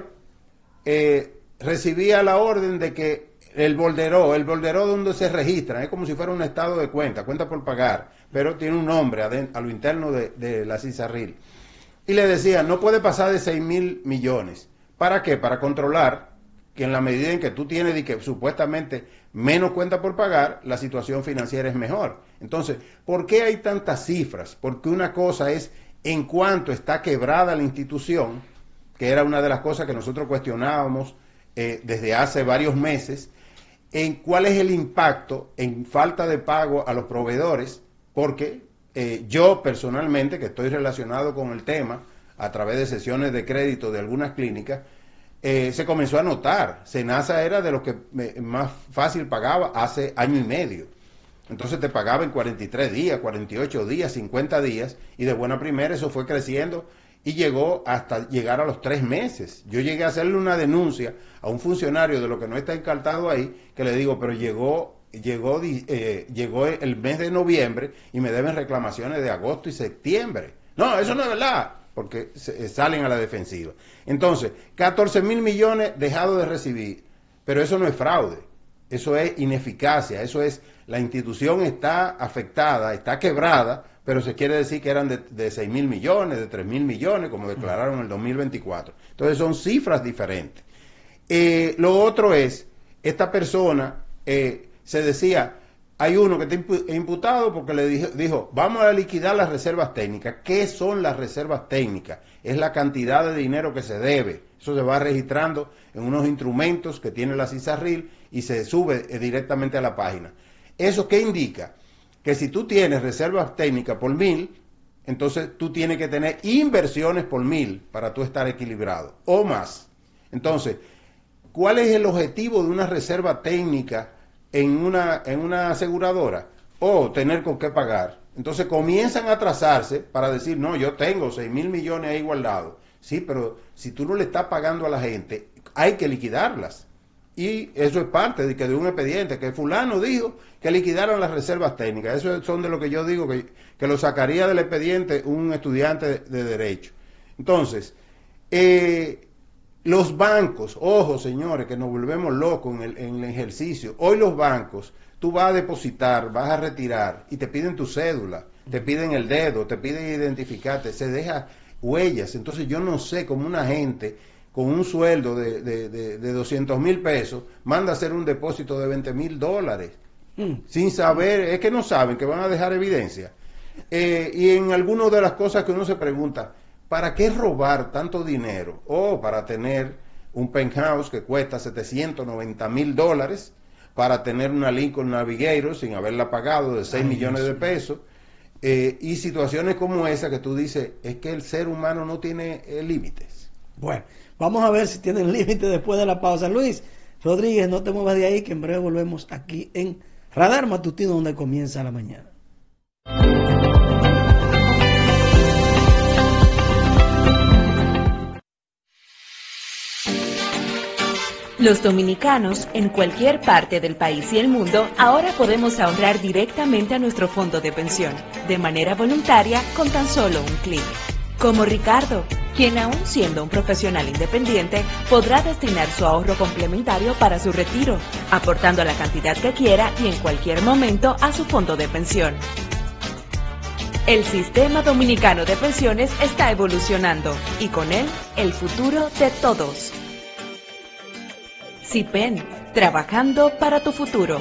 recibía la orden de que el borderó donde se registran, es como si fuera un estado de cuenta por pagar, pero tiene un nombre a lo interno de la CISARRIL. Y le decía, no puede pasar de 6.000 millones. ¿Para qué? Para controlar que en la medida en que tú tienes que supuestamente menos cuenta por pagar, la situación financiera es mejor. Entonces, ¿por qué hay tantas cifras? Porque una cosa es en cuanto está quebrada la institución, que era una de las cosas que nosotros cuestionábamos desde hace varios meses, en cuál es el impacto en falta de pago a los proveedores, porque yo personalmente, que estoy relacionado con el tema a través de sesiones de crédito de algunas clínicas, se comenzó a notar. Senasa era de los que más fácil pagaba hace año y medio. Entonces te pagaba en 43 días, 48 días, 50 días, y de buena primera eso fue creciendo y llegó hasta llegar a los 3 meses. Yo llegué a hacerle una denuncia a un funcionario de lo que no está encartado ahí, que le digo, pero llegó el mes de noviembre y me deben reclamaciones de agosto y septiembre. No, eso no es verdad, porque salen a la defensiva. Entonces, 14.000 millones dejados de recibir, pero eso no es fraude, eso es ineficacia, eso es, la institución está afectada, está quebrada, pero se quiere decir que eran de 6.000 millones, de 3.000 millones, como declararon en el 2024. Entonces son cifras diferentes. Lo otro es, esta persona se decía, hay uno que está imputado porque le dijo, vamos a liquidar las reservas técnicas. ¿Qué son las reservas técnicas? Es la cantidad de dinero que se debe. Eso se va registrando en unos instrumentos que tiene la CISARRIL y se sube directamente a la página. ¿Eso qué indica? Que si tú tienes reservas técnicas por 1.000, entonces tú tienes que tener inversiones por 1.000 para tú estar equilibrado, o más. Entonces, ¿cuál es el objetivo de una reserva técnica en una aseguradora? O tener con qué pagar. Entonces comienzan a atrasarse para decir, no, yo tengo 6.000 millones ahí guardados. Sí, pero si tú no le estás pagando a la gente, hay que liquidarlas. Y eso es parte de un expediente, que fulano dijo que liquidaron las reservas técnicas. Eso son de lo que yo digo, que lo sacaría del expediente un estudiante de Derecho. Entonces, los bancos, ojo señores, que nos volvemos locos en el ejercicio. Hoy los bancos, tú vas a depositar, vas a retirar y te piden tu cédula, te piden el dedo, te piden identificarte, se deja huellas. Entonces yo no sé cómo una gente con un sueldo de 200.000 pesos manda a hacer un depósito de $20.000 sin saber, es que no saben que van a dejar evidencia. Y en algunas de las cosas que uno se pregunta, ¿para qué robar tanto dinero? O para tener un penthouse que cuesta $790.000, para tener una Lincoln Navigator sin haberla pagado de 6 millones de pesos, y situaciones como esa que tú dices, es que el ser humano no tiene límites. Bueno, vamos a ver si tienen límites después de la pausa. Luis Rodríguez, no te muevas de ahí, que en breve volvemos aquí en Radar Matutino, donde comienza la mañana. Los dominicanos en cualquier parte del país y el mundo ahora podemos ahorrar directamente a nuestro fondo de pensión, de manera voluntaria, con tan solo un clic. Como Ricardo, quien aún siendo un profesional independiente, podrá destinar su ahorro complementario para su retiro, aportando la cantidad que quiera y en cualquier momento a su fondo de pensión. El sistema dominicano de pensiones está evolucionando y con él el futuro de todos. CIPEN, trabajando para tu futuro.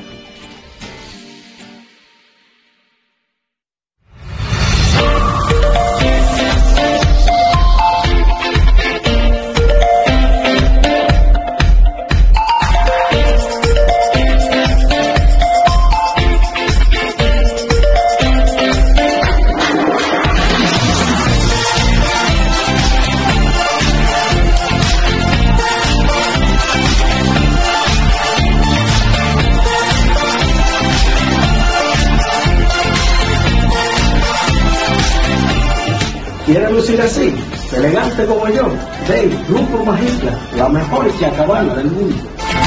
¿Quieres lucir así, elegante como yo? Dave, Grupo Magistra, la mejor chacabana del mundo.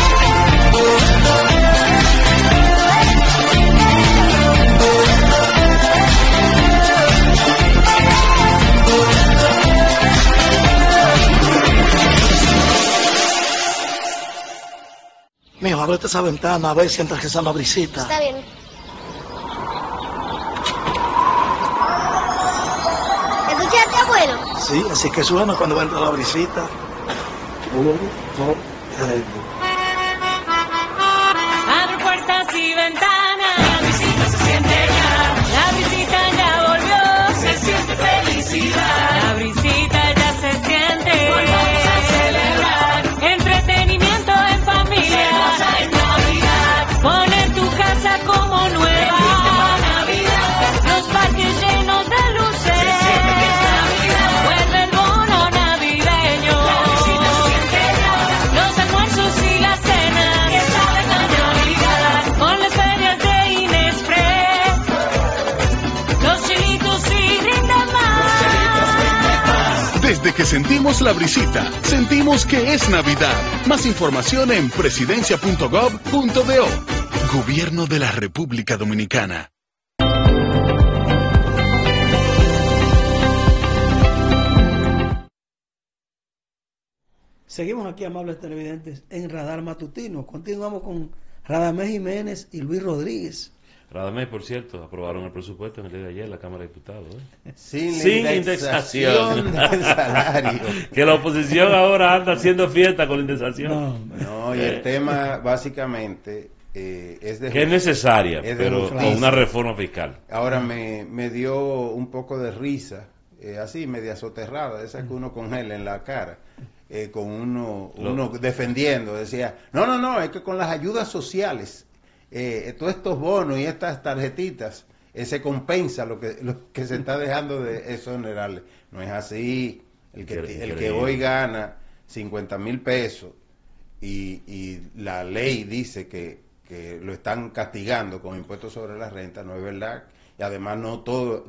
Mijo, ábrete esa ventana a ver si entra esa brisita. Está bien. ¿Escuchaste, abuelo? Sí, así que suena cuando entra la brisita. Abre puertas y ventanas, la brisita se siente ya. La brisita ya volvió, se siente felicidad. La brisita ya se siente. Volvamos a celebrar. Entretenimiento en familia. Se goza en Navidad. Pone tu casa como nueva. Navidad. Los parques llenos de luces. Se siente que es Navidad. Vuelve el bono navideño. La brisita se siente ya. Los almuerzos y la cena que saben a Navidad. Con las ferias de Inexpress. Los chinitos y brindan más. Desde que sentimos la brisita, sentimos que es Navidad. Más información en presidencia.gov.do. Gobierno de la República Dominicana. Seguimos aquí, amables televidentes, en Radar Matutino. Continuamos con Radamés Jiménez y Luis Rodríguez. Radamés, por cierto, aprobaron el presupuesto en el día de ayer en la Cámara de Diputados. Sin indexación del salario. Que la oposición ahora anda haciendo fiesta con la indexación. No, y el tema básicamente es de... Que es necesaria, es de pero justicia. con una reforma fiscal. Ahora me dio un poco de risa, así media soterrada, esa que uno congela en la cara. Con uno defendiendo, decía, no, es que con las ayudas sociales, todos estos bonos y estas tarjetitas, se compensa lo que se está dejando de exonerarle. No es así. El que hoy gana 50,000 pesos y la ley dice que lo están castigando con impuestos sobre la renta, no es verdad. Y además no todo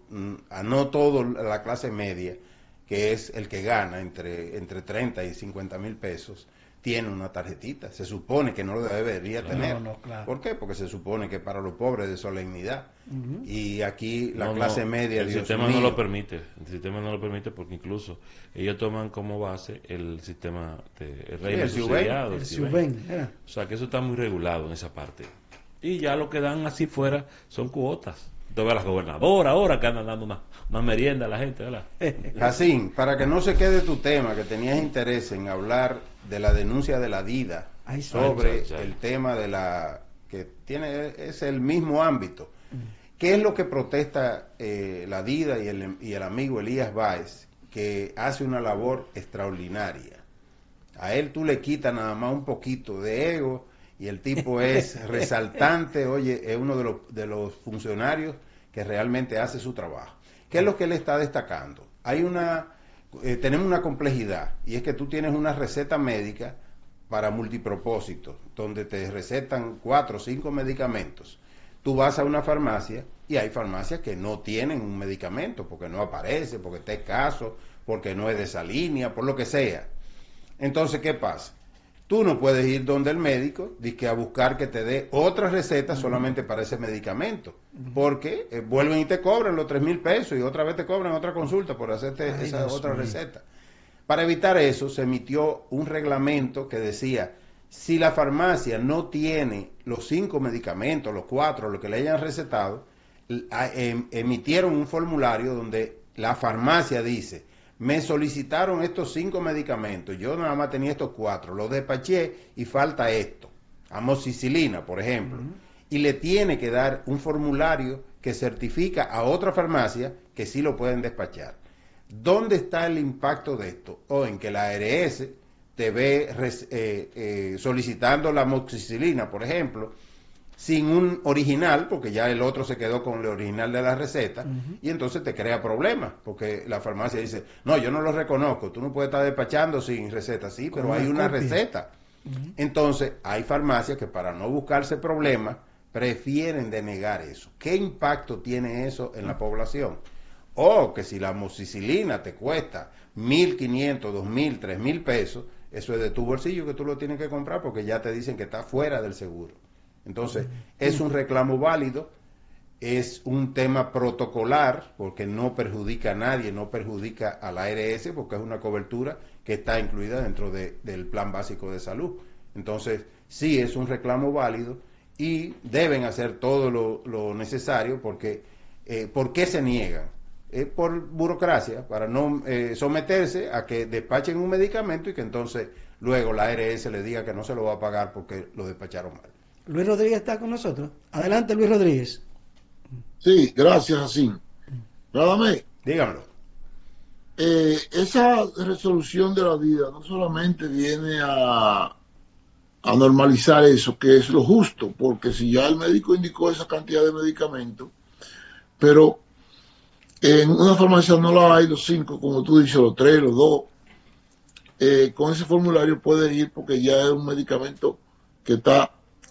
la clase media, que es el que gana entre 30 y 50,000 pesos, tiene una tarjetita. Se supone que no lo debería tener. Claro. ¿Por qué? Porque se supone que para los pobres de solemnidad. Y aquí la clase media, el sistema no lo permite. El sistema no lo permite porque incluso ellos toman como base el sistema de régimen subsidiado. El SUBEN. O sea que eso está muy regulado en esa parte. Y ya lo que dan así fuera son cuotas. Entonces las gobernadoras ahora que andan dando más merienda a la gente, ¿verdad? Jacín, para que no se quede tu tema, que tenías interés en hablar de la denuncia de la DIDA sobre el tema de que es el mismo ámbito. ¿Qué es lo que protesta la DIDA y el amigo Elías Báez, que hace una labor extraordinaria? A él tú le quitas nada más un poquito de ego y el tipo es resaltante, oye, es uno de los funcionarios que realmente hace su trabajo. ¿Qué es lo que él está destacando? Tenemos una complejidad, y es que tú tienes una receta médica para multipropósitos, donde te recetan 4 o 5 medicamentos. Tú vas a una farmacia y hay farmacias que no tienen un medicamento, porque no aparece, porque está escaso, porque no es de esa línea, por lo que sea. Entonces, ¿qué pasa? Tú no puedes ir donde el médico a buscar que te dé otra receta solamente para ese medicamento, porque vuelven y te cobran los 3,000 pesos y otra vez te cobran otra consulta por hacerte esa otra receta. Para evitar eso, se emitió un reglamento que decía, si la farmacia no tiene los 5 medicamentos, los 4, lo que le hayan recetado, emitieron un formulario donde la farmacia dice, me solicitaron estos 5 medicamentos, yo nada más tenía estos 4, los despaché y falta esto, amoxicilina, por ejemplo, y le tiene que dar un formulario que certifica a otra farmacia que sí lo pueden despachar. ¿Dónde está el impacto de esto? O en que la ARS te ve solicitando la amoxicilina, por ejemplo, sin un original, porque ya el otro se quedó con el original de la receta, y entonces te crea problemas, porque la farmacia dice, no, yo no lo reconozco, tú no puedes estar despachando sin receta, sí, pero hay una receta. Entonces, hay farmacias que para no buscarse problemas, prefieren denegar eso. ¿Qué impacto tiene eso en la población? O que si la amoxicilina te cuesta 1.500, 2.000, 3.000 pesos, eso es de tu bolsillo que tú lo tienes que comprar porque ya te dicen que está fuera del seguro. Entonces, es un reclamo válido, es un tema protocolar porque no perjudica a nadie, no perjudica a la ARS porque es una cobertura que está incluida dentro del plan básico de salud. Entonces, sí es un reclamo válido y deben hacer todo lo necesario porque ¿por qué se niegan? Por burocracia, para no someterse a que despachen un medicamento y que entonces luego la ARS le diga que no se lo va a pagar porque lo despacharon mal. Luis Rodríguez está con nosotros. Adelante, Luis Rodríguez. Sí, gracias, Jacín. Radamés, dígamelo. Esa resolución de la vida no solamente viene a normalizar eso, que es lo justo, porque si ya el médico indicó esa cantidad de medicamentos, pero en una farmacia no la hay los 5, como tú dices, los 3, los 2, con ese formulario puede ir porque ya es un medicamento que está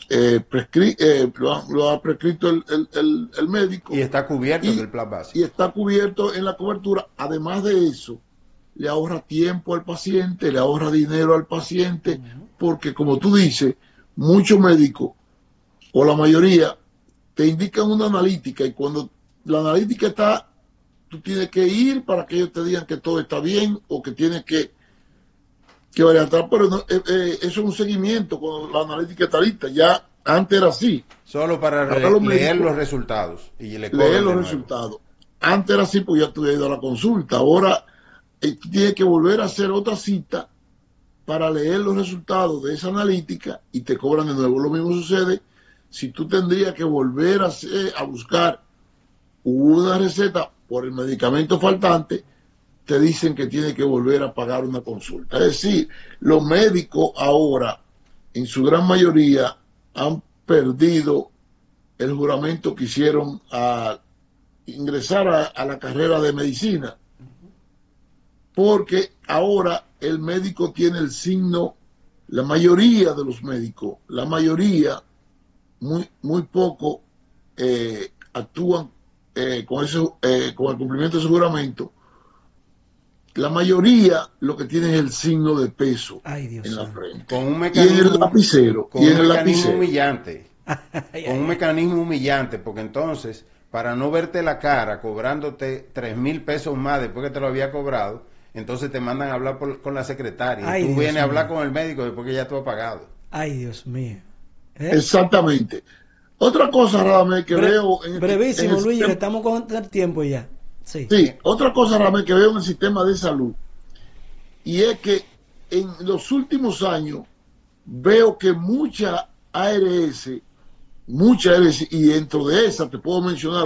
lo ha prescrito el médico. Y está cubierto en el plan básico. Y está cubierto en la cobertura. Además de eso, le ahorra tiempo al paciente, le ahorra dinero al paciente, porque como tú dices, muchos médicos, o la mayoría, te indican una analítica y cuando la analítica está, tú tienes que ir para que ellos te digan que todo está bien o que tienes que variantar, pero no, eso es un seguimiento cuando la analítica está lista. Ya antes era así. Solo para leer los resultados. Y leer los resultados. Antes era así, pues ya tú has ido a la consulta. Ahora tienes que volver a hacer otra cita para leer los resultados de esa analítica y te cobran de nuevo. Lo mismo sucede si tú tendrías que volver a buscar una receta por el medicamento faltante. Te dicen que tiene que volver a pagar una consulta. Es decir, los médicos ahora, en su gran mayoría, han perdido el juramento que hicieron a ingresar a la carrera de medicina, porque ahora el médico tiene el signo, la mayoría de los médicos, la mayoría, muy poco actúan con el cumplimiento de su juramento. La mayoría lo que tiene es el signo de peso en la frente. Con un mecanismo, y en el lapicero. Con un mecanismo humillante. Con un mecanismo humillante, porque entonces, para no verte la cara cobrándote 3.000 pesos más después que te lo había cobrado, entonces te mandan a hablar con la secretaria. Y tú vienes a hablar con el médico después que ya tú has pagado. Ay, Dios mío. Exactamente. Otra cosa, Radamés, que veo... brevísimo, Luis, que estamos con el tiempo ya. Sí, otra cosa, Radamés, que veo en el sistema de salud, y es que en los últimos años veo que mucha ARS, y dentro de esa te puedo mencionar